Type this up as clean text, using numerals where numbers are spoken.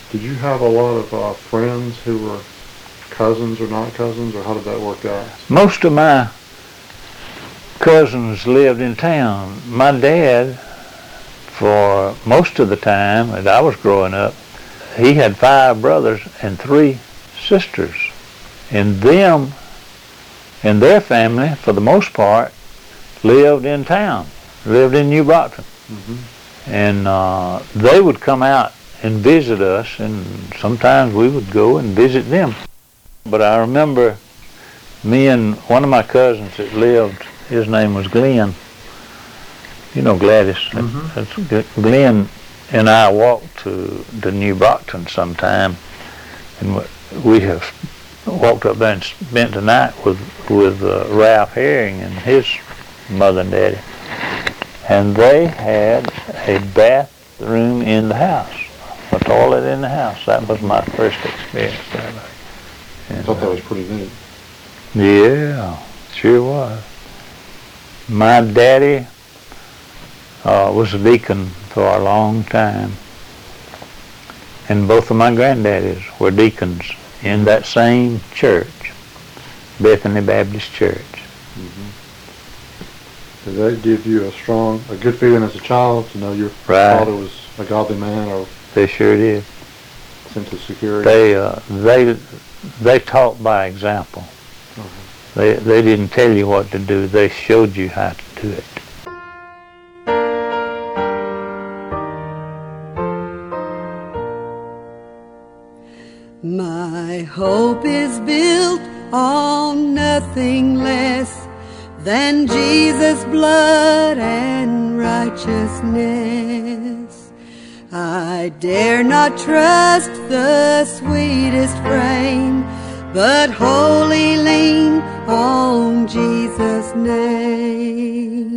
Did you have a lot of friends who were cousins or not cousins, or how did that work out? Most of my cousins lived in town. My dad, for most of the time that I was growing up, he had 5 brothers and 3 sisters. And them and their family, for the most part, lived in town, lived in New Brockton. Mm-hmm. And they would come out and visit us, and sometimes we would go and visit them. But I remember me and one of my cousins that lived, his name was Glenn. You know Gladys. Mm-hmm. That's good. Glenn and I walked to New Brockton sometime, and we have walked up there and spent the night with Ralph Herring and his mother and daddy. And they had a bathroom in the house, a toilet in the house. That was my first experience there. I thought that was pretty neat. Yeah, sure was. My daddy was a deacon for a long time, and both of my granddaddies were deacons in that same church, Bethany Baptist Church. Mm-hmm. Did that give you a good feeling as a child to know your right. father was a godly man, or they sure did. Sense of security? They taught by example. Mm-hmm. They didn't tell you what to do. They showed you how to do it. My hope is built on nothing less than Jesus' blood and righteousness. I dare not trust the sweetest frame, but wholly lean on Jesus' name.